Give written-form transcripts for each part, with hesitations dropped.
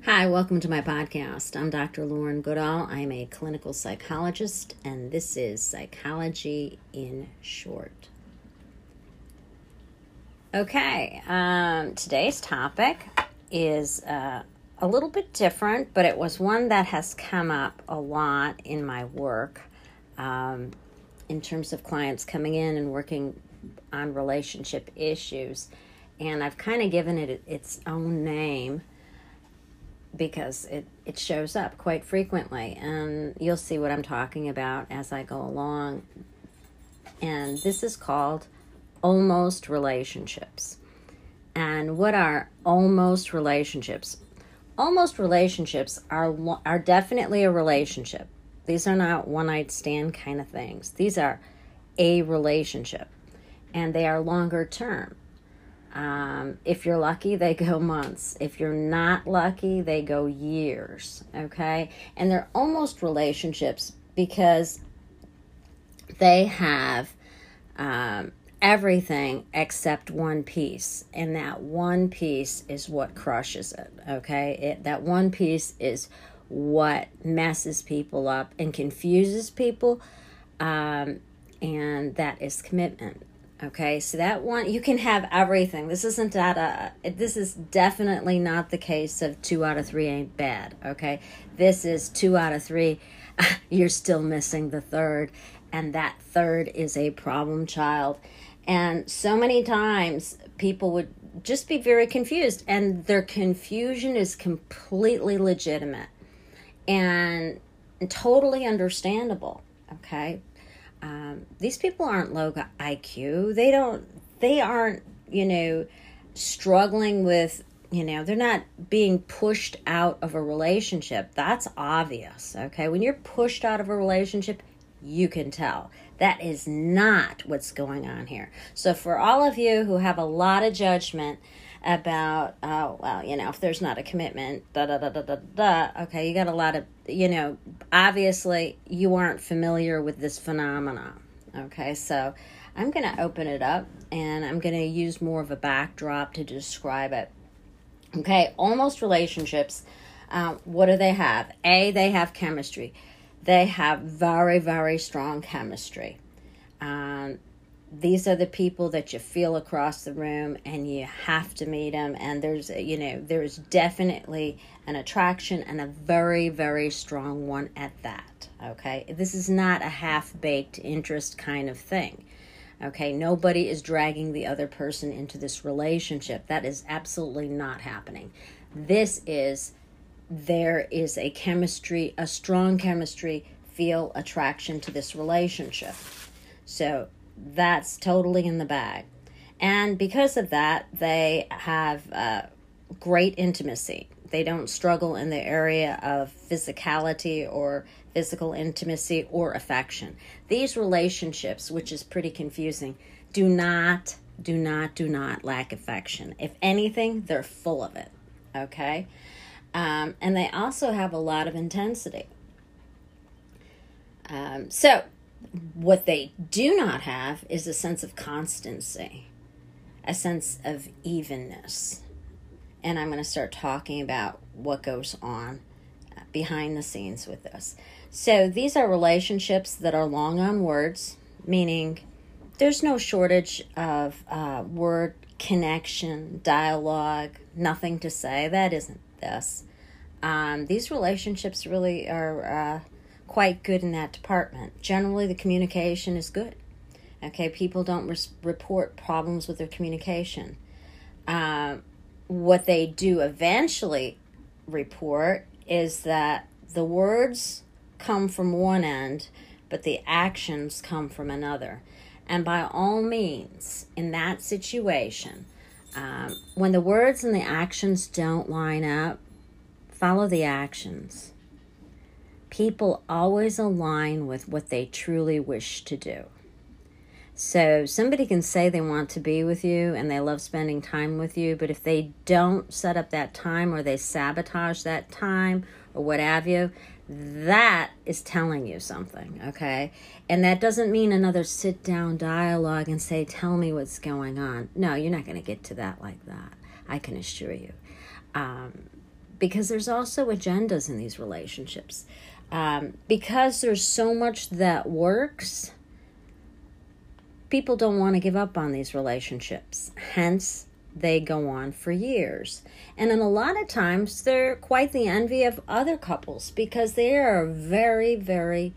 Hi, welcome to my podcast. I'm Dr. Lauren Goodall. I'm a clinical psychologist, and this is Psychology in Short. Okay, today's topic is a little bit different, but it was one that has come up a lot in my work in terms of clients coming in and working on relationship issues. And I've kind of given it its own name because it shows up quite frequently, and you'll see what I'm talking about as I go along. And this is called almost relationships. And what are almost relationships? Almost relationships are definitely a relationship. These are not one-night stand kind of things. These are a relationship, and they are longer term. If you're lucky, they go months. If you're not lucky, they go years, okay? And they're almost relationships because they have everything except one piece. And that one piece is what crushes it, okay? That one piece is what messes people up and confuses people, and that is commitment. Okay, so that one, you can have everything. This is definitely not the case of 2 out of 3 ain't bad, okay? This is 2 out of 3, you're still missing the third, and that third is a problem child. And so many times people would just be very confused, and their confusion is completely legitimate and totally understandable, okay? These people aren't low IQ. They aren't, struggling with, they're not being pushed out of a relationship. That's obvious, okay? When you're pushed out of a relationship, you can tell. That is not what's going on here. So for all of you who have a lot of judgment about, if there's not a commitment, okay, you got a lot of, obviously you aren't familiar with this phenomenon, okay? So I'm going to open it up, and I'm going to use more of a backdrop to describe it. Okay, almost relationships, what do they have? They have chemistry. They have very, very strong chemistry. These are the people that you feel across the room, and you have to meet them, and there's definitely an attraction, and a very, very strong one at that, okay? This is not a half-baked interest kind of thing, okay? Nobody is dragging the other person into this relationship. That is absolutely not happening. There is a chemistry, a strong chemistry, feel attraction to this relationship. So that's totally in the bag. And because of that, they have great intimacy. They don't struggle in the area of physicality or physical intimacy or affection. These relationships, which is pretty confusing, do not lack affection. If anything, they're full of it, okay? And they also have a lot of intensity. So what they do not have is a sense of constancy, a sense of evenness. And I'm going to start talking about what goes on behind the scenes with this. So these are relationships that are long on words, meaning there's no shortage of word connection, dialogue, nothing to say. That isn't this. These relationships really are quite good in that department. Generally, the communication is good. Okay, people don't report problems with their communication. What they do eventually report is that the words come from one end, but the actions come from another. And by all means, in that situation, when the words and the actions don't line up, follow the actions. People always align with what they truly wish to do. So somebody can say they want to be with you and they love spending time with you, but if they don't set up that time, or they sabotage that time, or what have you, that is telling you something, okay? And that doesn't mean another sit-down dialogue and say, tell me what's going on. No, you're not going to get to that like that, I can assure you. because there's also agendas in these relationships. Because there's so much that works, people don't want to give up on these relationships. Hence, they go on for years. And then a lot of times, they're quite the envy of other couples because they are very, very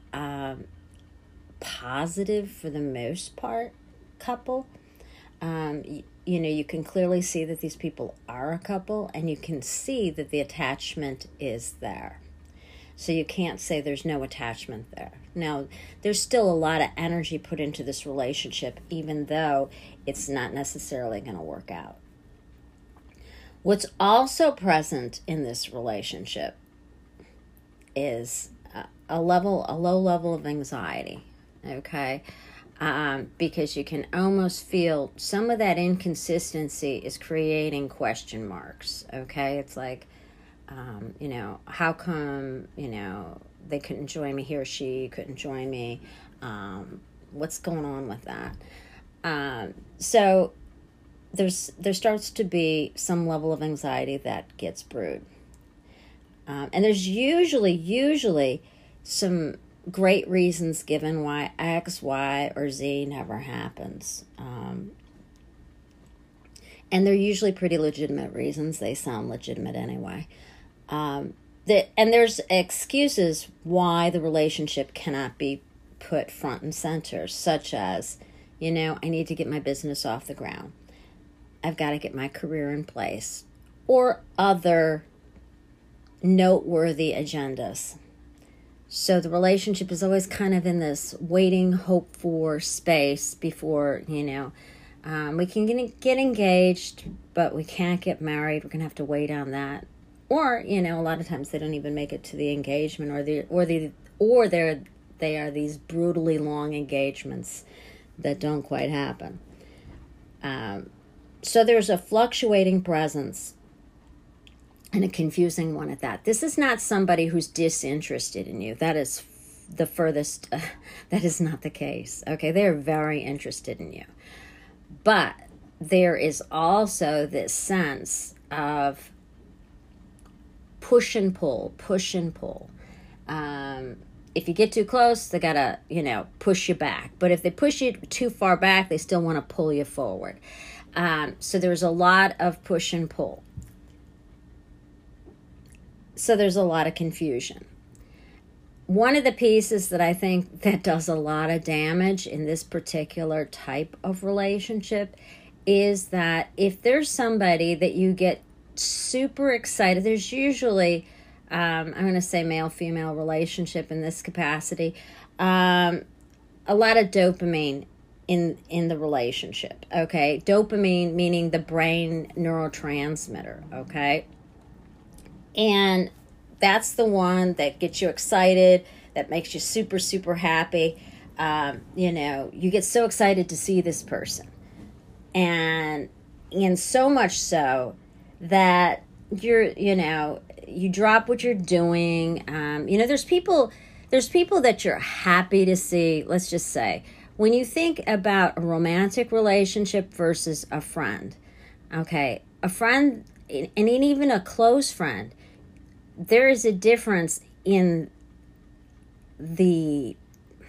positive, for the most part, couple. You can clearly see that these people are a couple, and you can see that the attachment is there. So you can't say there's no attachment there. Now, there's still a lot of energy put into this relationship, even though it's not necessarily going to work out. What's also present in this relationship is a low level of anxiety, okay? Because you can almost feel some of that inconsistency is creating question marks, okay? It's like, how come, they couldn't join me, he or she couldn't join me? What's going on with that? So there starts to be some level of anxiety that gets brewed. And there's usually some great reasons given why X, Y, or Z never happens. And they're usually pretty legitimate reasons. They sound legitimate anyway. And there's excuses why the relationship cannot be put front and center, such as, I need to get my business off the ground. I've got to get my career in place, or other noteworthy agendas. So the relationship is always kind of in this waiting, hope for space before, we can get engaged, but we can't get married. We're going to have to wait on that. Or, a lot of times they don't even make it to the engagement, or they are these brutally long engagements that don't quite happen. So there's a fluctuating presence, and a confusing one at that. This is not somebody who's disinterested in you. That is the furthest, that is not the case. Okay, they're very interested in you. But there is also this sense of push and pull. If you get too close, they gotta, push you back. But if they push you too far back, they still want to pull you forward. So there's a lot of push and pull. So there's a lot of confusion. One of the pieces that I think that does a lot of damage in this particular type of relationship is that if there's somebody that you get super excited, there's usually, I'm going to say male-female relationship in this capacity, a lot of dopamine in the relationship, okay? Dopamine meaning the brain neurotransmitter, okay? And that's the one that gets you excited, that makes you super, super happy. You get so excited to see this person. And so much so that you drop what you're doing. There's people that you're happy to see. Let's just say, when you think about a romantic relationship versus a friend, okay, a friend, and even a close friend, there is a difference in the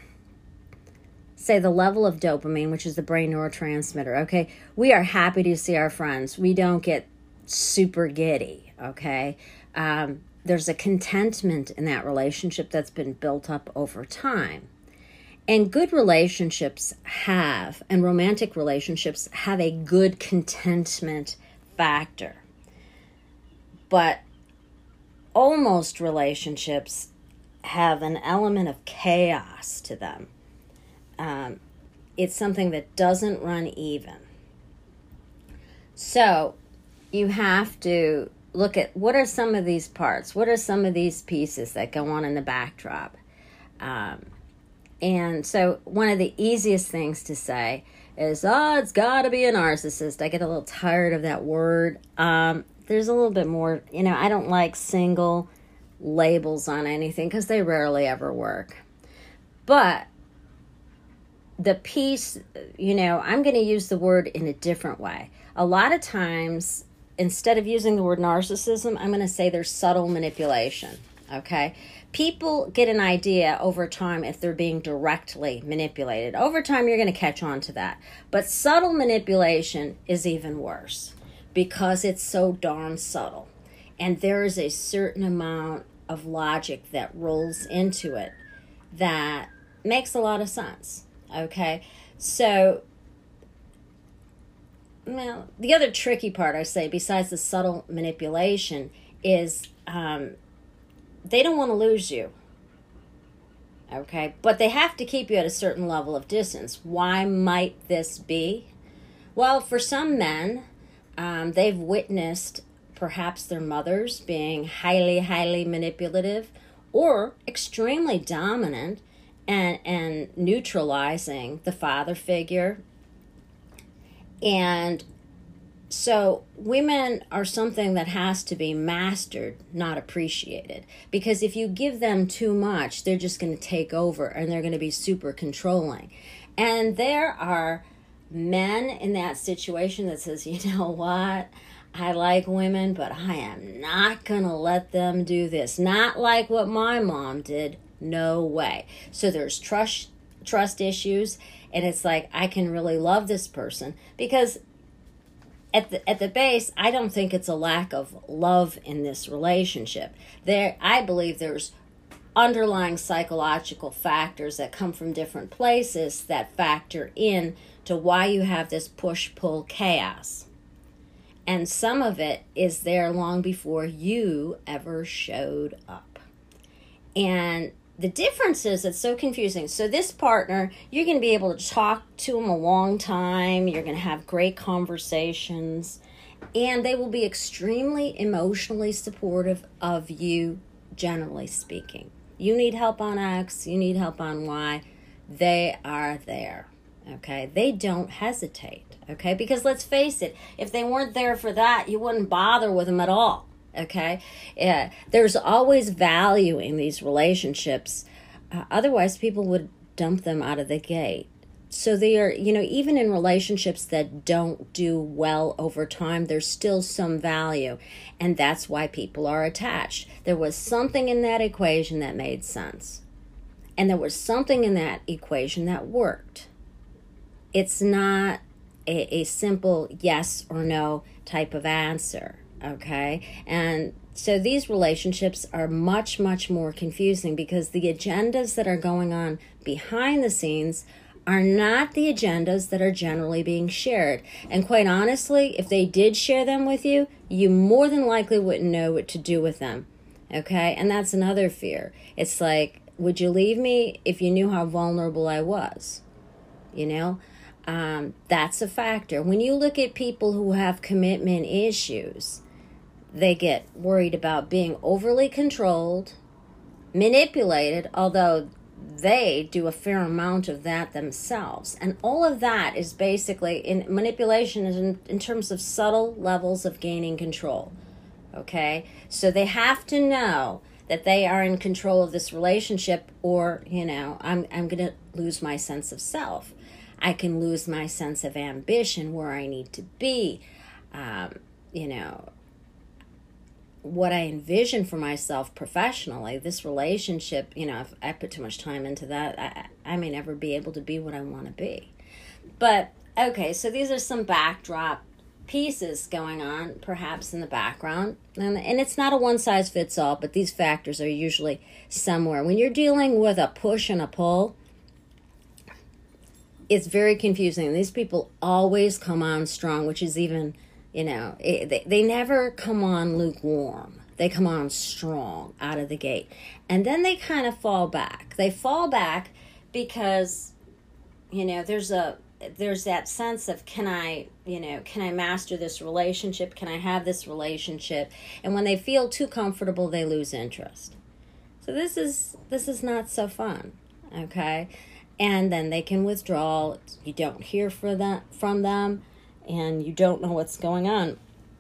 level of dopamine, which is the brain neurotransmitter, okay? We are happy to see our friends. We don't get super giddy, okay? There's a contentment in that relationship that's been built up over time. And good relationships and romantic relationships have a good contentment factor. But almost relationships have an element of chaos to them. It's something that doesn't run even. So you have to look at what are some of these parts, what are some of these pieces that go on in the backdrop. And so one of the easiest things to say is, it's got to be a narcissist. I get a little tired of that word. There's a little bit more, I don't like single labels on anything because they rarely ever work. But the piece, I'm going to use the word in a different way. A lot of times instead of using the word narcissism, I'm going to say there's subtle manipulation, okay? People get an idea over time if they're being directly manipulated. Over time, you're going to catch on to that. But subtle manipulation is even worse because it's so darn subtle. And there is a certain amount of logic that rolls into it that makes a lot of sense, okay? So, well, the other tricky part, I say, besides the subtle manipulation, is they don't want to lose you, okay? But they have to keep you at a certain level of distance. Why might this be? Well, for some men, they've witnessed perhaps their mothers being highly, highly manipulative or extremely dominant and neutralizing the father figure. And so women are something that has to be mastered, not appreciated. Because if you give them too much, they're just going to take over and they're going to be super controlling. And there are men in that situation that says, you know what? I like women, but I am not going to let them do this. Not like what my mom did. No way. So there's trust issues. And it's like, I can really love this person because at the base, I don't think it's a lack of love in this relationship. I believe there's underlying psychological factors that come from different places that factor in to why you have this push-pull chaos. And some of it is there long before you ever showed up. And the difference is it's so confusing. So this partner, you're going to be able to talk to them a long time. You're going to have great conversations. And they will be extremely emotionally supportive of you, generally speaking. You need help on X. You need help on Y. They are there. Okay? They don't hesitate. Okay? Because let's face it, if they weren't there for that, you wouldn't bother with them at all. Okay, there's always value in these relationships. Otherwise, people would dump them out of the gate. So they are, even in relationships that don't do well over time, there's still some value. And that's why people are attached. There was something in that equation that made sense. And there was something in that equation that worked. It's not a simple yes or no type of answer. Okay, and so these relationships are much, much more confusing because the agendas that are going on behind the scenes are not the agendas that are generally being shared. And quite honestly, if they did share them with you, you more than likely wouldn't know what to do with them. Okay, and that's another fear. It's like, would you leave me if you knew how vulnerable I was? That's a factor. When you look at people who have commitment issues, they get worried about being overly controlled, manipulated, although they do a fair amount of that themselves. And all of that is basically, manipulation is in terms of subtle levels of gaining control. Okay? So they have to know that they are in control of this relationship or, I'm going to lose my sense of self. I can lose my sense of ambition, where I need to be, what I envision for myself professionally, this relationship, if I put too much time into that, I may never be able to be what I want to be. But, okay, so these are some backdrop pieces going on, perhaps in the background. And it's not a one-size-fits-all, but these factors are usually somewhere. When you're dealing with a push and a pull, it's very confusing. These people always come on strong, which is even... they never come on lukewarm. They come on strong out of the gate. And then they kind of fall back. They fall back because, there's that sense of, can I master this relationship? Can I have this relationship? And when they feel too comfortable, they lose interest. So this is not so fun, okay? And then they can withdraw. You don't hear from them. And you don't know what's going on.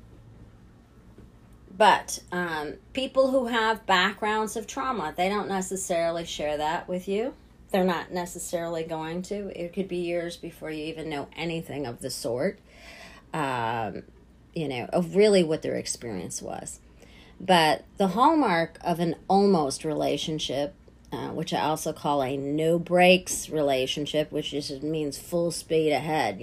But people who have backgrounds of trauma, they don't necessarily share that with you. They're not necessarily going to. It could be years before you even know anything of the sort. of really what their experience was. But the hallmark of an almost relationship, which I also call a no brakes relationship, which just means full speed ahead,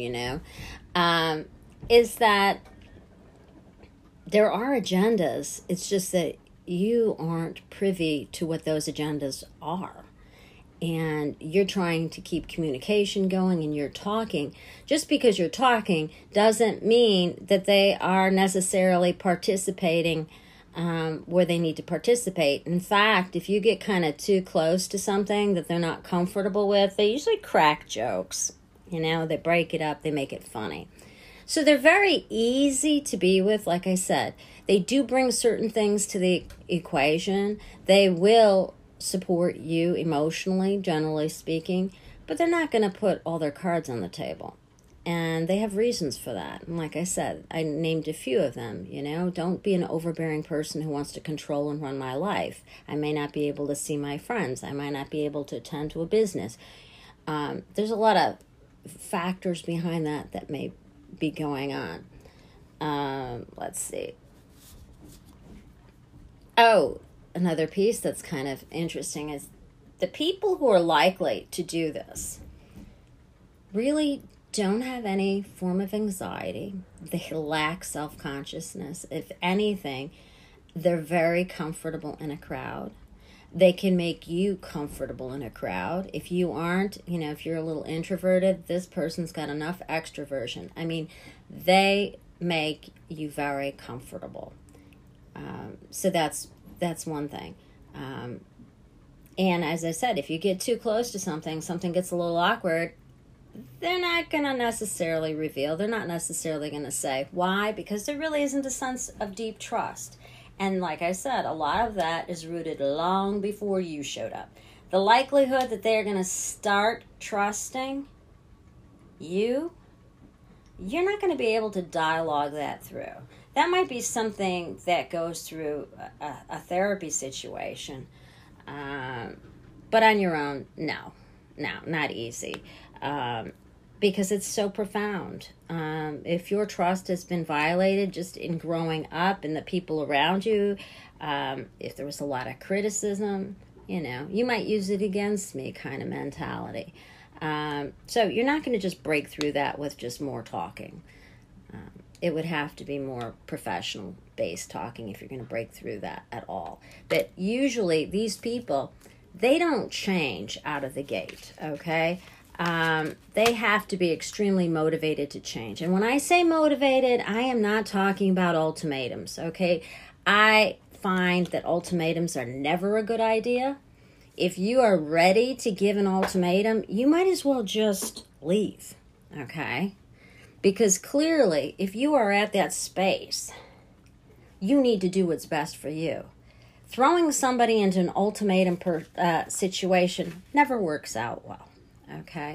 is that there are agendas. It's just that you aren't privy to what those agendas are. And you're trying to keep communication going and you're talking. Just because you're talking doesn't mean that they are necessarily participating where they need to participate. In fact, if you get kind of too close to something that they're not comfortable with, they usually crack jokes. They break it up, they make it funny. So they're very easy to be with, like I said. They do bring certain things to the equation. They will support you emotionally, generally speaking, but they're not going to put all their cards on the table. And they have reasons for that. And like I said, I named a few of them, Don't be an overbearing person who wants to control and run my life. I may not be able to see my friends. I might not be able to attend to a business. There's a lot of factors behind that may be going on. Let's see. Oh, another piece that's kind of interesting is the people who are likely to do this really don't have any form of anxiety. They lack self-consciousness. If anything, they're very comfortable in a crowd. They can make you comfortable in a crowd. If you aren't, if you're a little introverted, this person's got enough extroversion. I mean, they make you very comfortable. So that's one thing. And as I said, if you get too close to something gets a little awkward, they're not going to necessarily reveal. They're not necessarily going to say. Why? Because there really isn't a sense of deep trust. And like I said, a lot of that is rooted long before you showed up. The likelihood that they're going to start trusting you're not going to be able to dialogue that through. That might be something that goes through a therapy situation. But on your own, no, not easy. Because it's so profound. If your trust has been violated just in growing up and the people around you, if there was a lot of criticism, you might use it against me kind of mentality. So you're not going to just break through that with just more talking. It would have to be more professional-based talking if you're going to break through that at all. But usually these people, they don't change out of the gate, okay? They have to be extremely motivated to change. And when I say motivated, I am not talking about ultimatums, okay? I find that ultimatums are never a good idea. If you are ready to give an ultimatum, you might as well just leave, okay? Because clearly, if you are at that space, you need to do what's best for you. Throwing somebody into an ultimatum situation never works out well. Okay,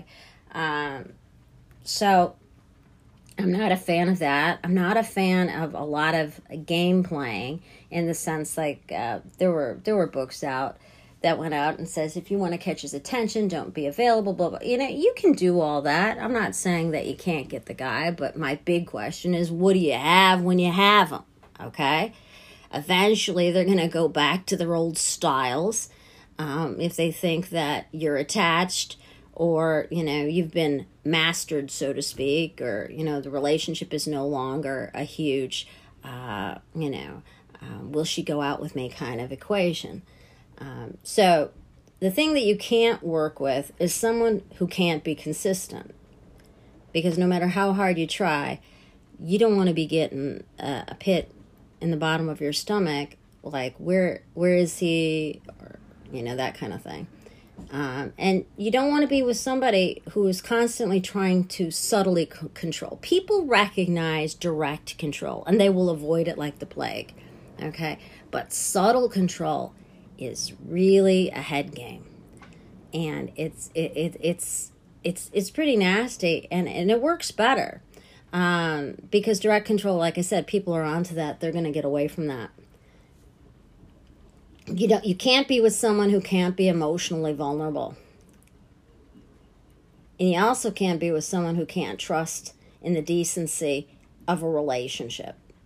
so I'm not a fan of that. I'm not a fan of a lot of game playing in the sense like there were books out that went out and says if you want to catch his attention, don't be available, blah, blah. You can do all that. I'm not saying that you can't get the guy, but my big question is, what do you have when you have him? Okay, eventually they're going to go back to their old styles if they think that you're attached. Or, you've been mastered, so to speak, or, the relationship is no longer a huge, will she go out with me kind of equation. So the thing that you can't work with is someone who can't be consistent. Because no matter how hard you try, you don't want to be getting a pit in the bottom of your stomach, like, where is he, or, that kind of thing. And you don't want to be with somebody who is constantly trying to subtly control. People recognize direct control, and they will avoid it like the plague. Okay, but subtle control is really a head game, and it's pretty nasty, and it works better because direct control, like I said, people are onto that. They're going to get away from that. You can't be with someone who can't be emotionally vulnerable. And you also can't be with someone who can't trust in the decency of a relationship.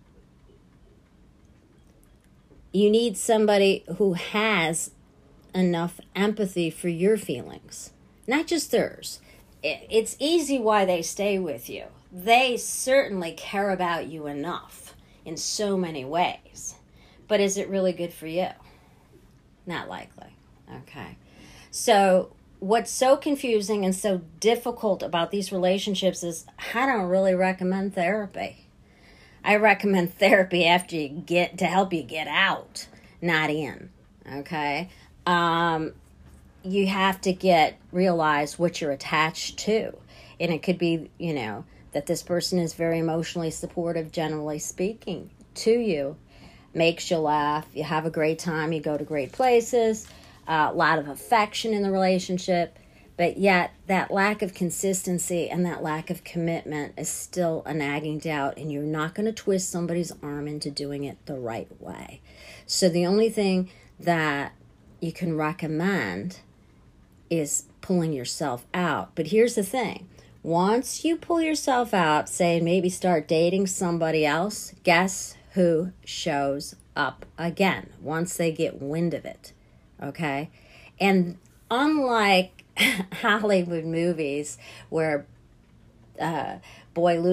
You need somebody who has enough empathy for your feelings, not just theirs. It's easy why they stay with you. They certainly care about you enough in so many ways. But is it really good for you? Not likely. Okay. So what's so confusing and so difficult about these relationships is I don't really recommend therapy. I recommend therapy after you get to help you get out, not in. Okay? You have to realize what you're attached to. And it could be, that this person is very emotionally supportive, generally speaking, to you. Makes you laugh. You have a great time. You go to great places. A lot of affection in the relationship. But yet, that lack of consistency and that lack of commitment is still a nagging doubt. And you're not going to twist somebody's arm into doing it the right way. So the only thing that you can recommend is pulling yourself out. But here's the thing. Once you pull yourself out, say maybe start dating somebody else, guess who shows up again once they get wind of it, okay? And unlike Hollywood movies where boy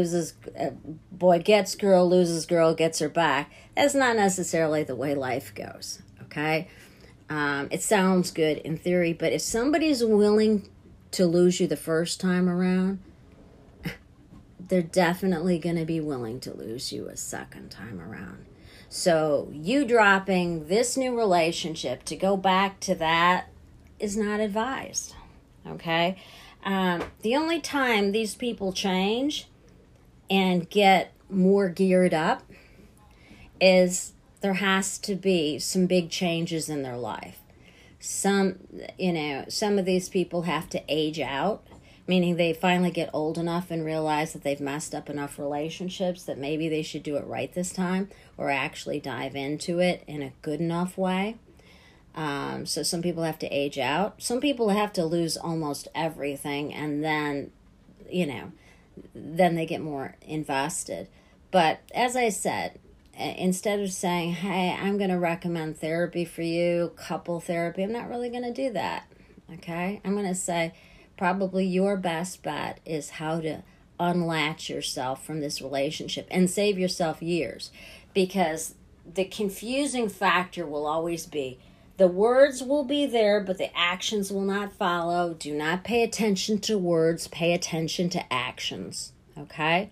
gets girl, loses girl, gets her back, that's not necessarily the way life goes, okay? It sounds good in theory, but if somebody's willing to lose you the first time around, they're definitely going to be willing to lose you a second time around. So you dropping this new relationship to go back to that is not advised, okay? The only time these people change and get more geared up is there has to be some big changes in their life. Some of these people have to age out, meaning they finally get old enough and realize that they've messed up enough relationships that maybe they should do it right this time or actually dive into it in a good enough way. So some people have to age out. Some people have to lose almost everything and then they get more invested. But as I said, instead of saying, hey, I'm going to recommend therapy for you, couple therapy, I'm not really going to do that, okay? I'm going to say probably your best bet is how to unlatch yourself from this relationship and save yourself years, because the confusing factor will always be the words will be there, but the actions will not follow. Do not pay attention to words. Pay attention to actions, okay?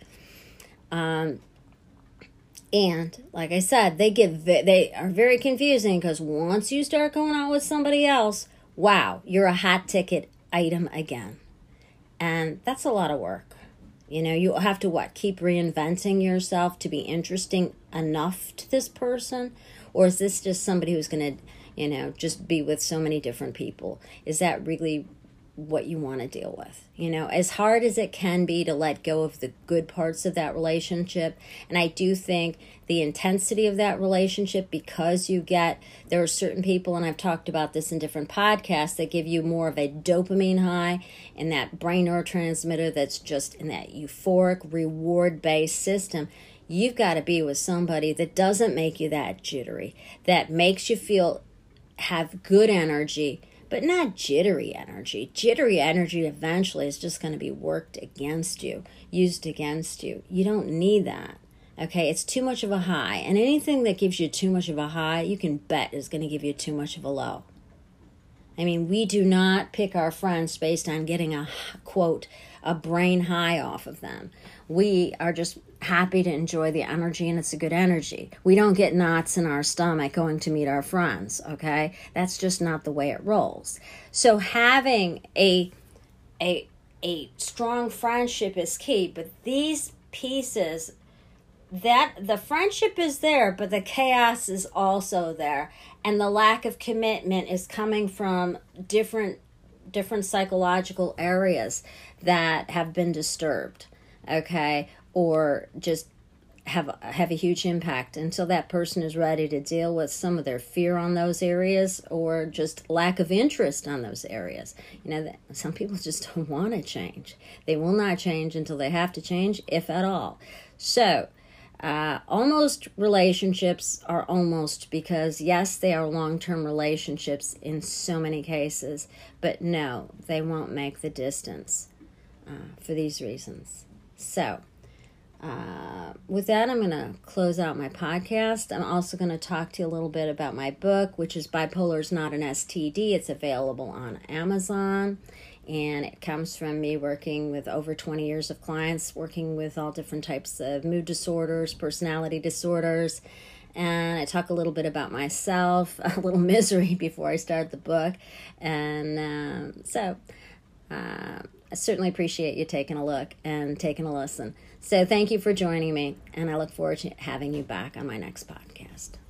And like I said, they are very confusing because once you start going out with somebody else, wow, you're a hot ticket item again. And that's a lot of work. You have to keep reinventing yourself to be interesting enough to this person? Or is this just somebody who's going to, just be with so many different people? Is that really what you want to deal with? As hard as it can be to let go of the good parts of that relationship, and I do think the intensity of that relationship, because there are certain people, and I've talked about this in different podcasts, that give you more of a dopamine high and that brain neurotransmitter that's just in that euphoric reward-based system. You've got to be with somebody that doesn't make you that jittery, that makes you have good energy, but not jittery energy. Jittery energy eventually is just going to be used against you. You don't need that. Okay, it's too much of a high. And anything that gives you too much of a high, you can bet is going to give you too much of a low. I mean, we do not pick our friends based on getting a, quote, a brain high off of them. We are just happy to enjoy the energy, and it's a good energy. We don't get knots in our stomach going to meet our friends, okay? That's just not the way it rolls. So having a strong friendship is key, but these pieces, that the friendship is there, but the chaos is also there, and the lack of commitment is coming from different psychological areas that have been disturbed, okay, or just have a huge impact until that person is ready to deal with some of their fear on those areas or just lack of interest on those areas. Some people just don't want to change. They will not change until they have to change, if at all. So Almost relationships are almost, because yes, they are long-term relationships in so many cases, but no, they won't make the distance for these reasons. So, with that, I'm going to close out my podcast. I'm also going to talk to you a little bit about my book, which is Bipolar is Not an STD. It's available on Amazon, and it comes from me working with over 20 years of clients, working with all different types of mood disorders, personality disorders, and I talk a little bit about myself, a little misery before I start the book, and I certainly appreciate you taking a look and taking a listen. So thank you for joining me, and I look forward to having you back on my next podcast.